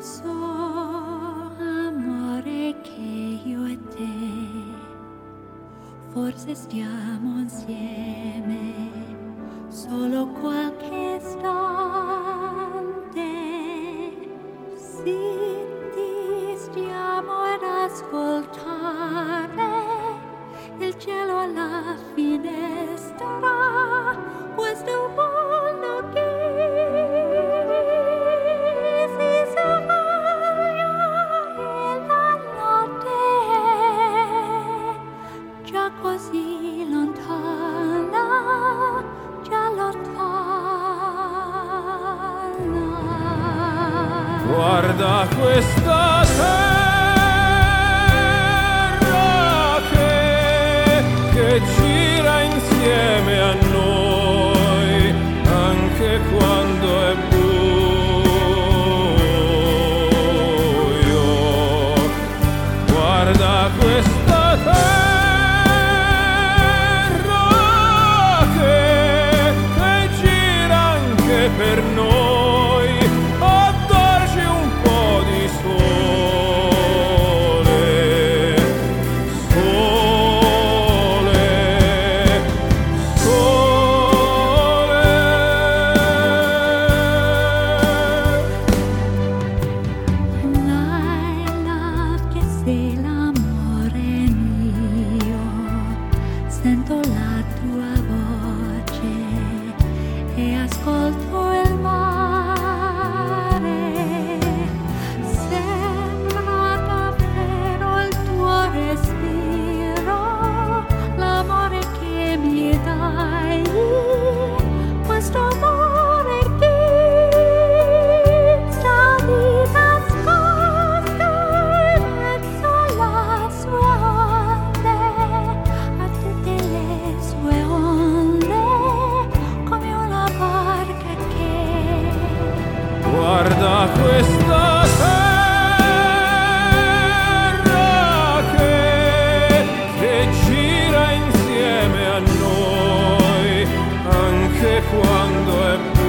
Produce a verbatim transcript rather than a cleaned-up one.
so, amore, che io e te forse stiamo insieme solo qualche istante. Zitti stiamo ad ascoltare il cielo alla finestra, questo mondo che si soglia e la notte è già così lontana, già lontana. Guarda questa terra che, che gira insieme a noi anche quando è buio. Guarda questa terra che, che gira anche per noi. Sento la tua voce e ascolto il mare. Sembra davvero il tuo respiro, l'amore che mi dai, questo amore che sta di nascosto in mezzo alla sua onde, a tutte le sue onde, come una barca che guarda questa terra che, che gira insieme a noi anche quando è